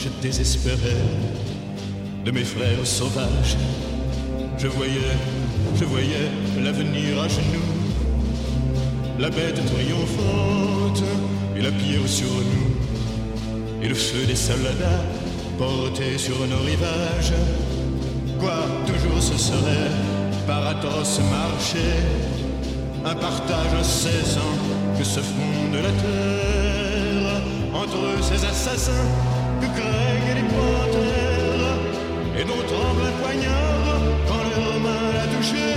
je désespérais de mes frères sauvages. Je voyais l'avenir à genoux, la bête triomphante et la pierre sur nous, et le feu des soldats porté sur nos rivages. Quoi, toujours ce serait par atroce marché, un partage incessant que se fonde la terre entre ces assassins que craignent les panthères et dont tremble un poignard quand leur main l'a touché.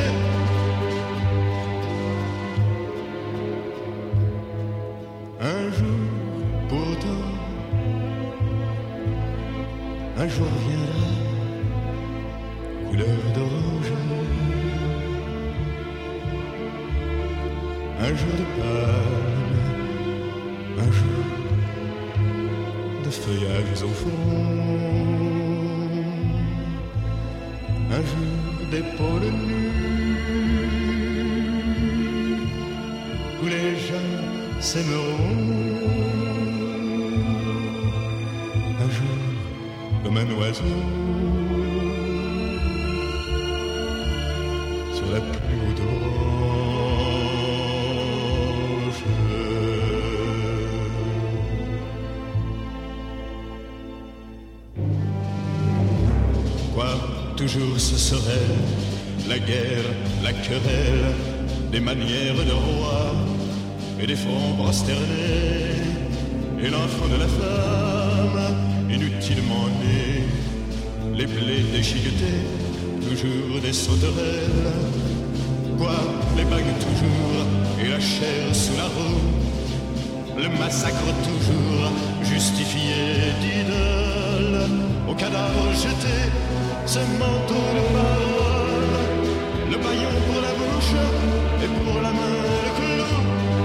Un jour pourtant, un jour viendra, couleur d'orange, un jour de palme, un jour de feuillages au front, un jour d'épaules nues, où les gens s'aimeront, un jour comme un oiseau sur la plus haute branche. Quoi, toujours ce serait la guerre, la querelle, des manières de roi et des fronts prosternés, et l'enfant de la femme inutilement né, les plaies déchiquetées, toujours des sauterelles. Quoi, les bagues toujours et la chair sous la roue, le massacre toujours justifié d'idoles, au cadavre jeté ce manteau de parole, le baillon pour la bouche et pour la main le clou.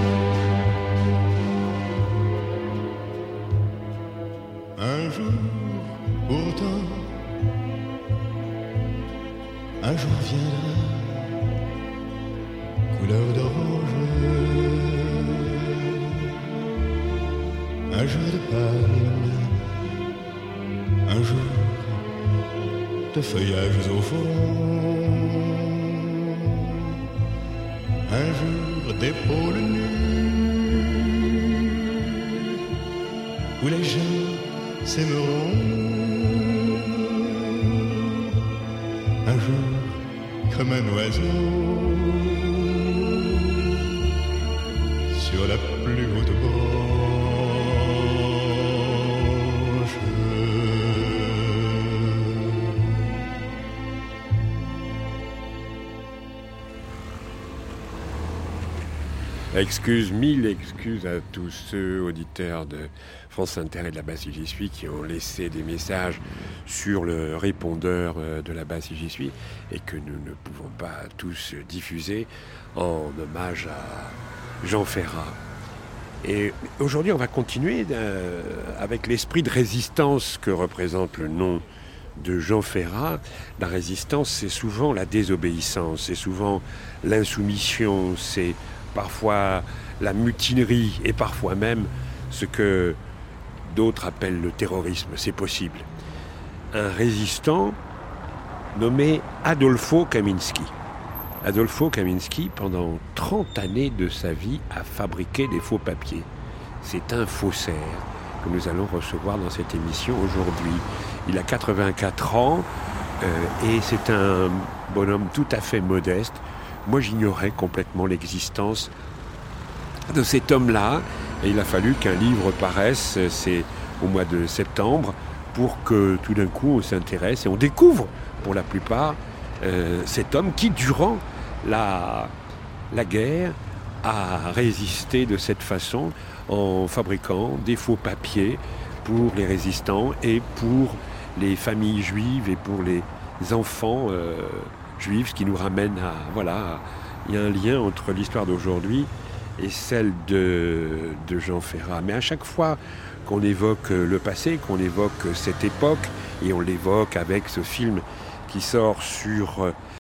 Un jour pourtant, un jour viendra, couleur d'orange, un jour de palme, un jour de feuillages au fond, un jour d'épaules nues, où les gens s'aimeront, un jour comme un oiseau sur la plus haute branche. Mille excuses à tous ceux auditeurs de France Inter et de la base Si J'y suis qui ont laissé des messages sur le répondeur de la base Si J'y suis et que nous ne pouvons pas tous diffuser en hommage à Jean Ferrat. Et aujourd'hui, on va continuer avec l'esprit de résistance que représente le nom de Jean Ferrat. La résistance, c'est souvent la désobéissance, c'est souvent l'insoumission, c'est parfois la mutinerie et parfois même ce que d'autres appellent le terrorisme. C'est possible. Un résistant nommé Adolfo Kaminski. Adolfo Kaminski, pendant 30 années de sa vie, a fabriqué des faux papiers. C'est un faussaire que nous allons recevoir dans cette émission aujourd'hui. Il a 84 ans et c'est un bonhomme tout à fait modeste. Moi, j'ignorais complètement l'existence de cet homme-là. Et il a fallu qu'un livre paraisse, c'est au mois de septembre, pour que tout d'un coup on s'intéresse et on découvre, pour la plupart, cet homme qui, durant la guerre, a résisté de cette façon en fabriquant des faux papiers pour les résistants et pour les familles juives et pour les enfants juifs, ce qui nous ramène à... Voilà, il y a un lien entre l'histoire d'aujourd'hui et celle de Jean Ferrat. Mais à chaque fois qu'on évoque le passé, qu'on évoque cette époque, et on l'évoque avec ce film qui sort sur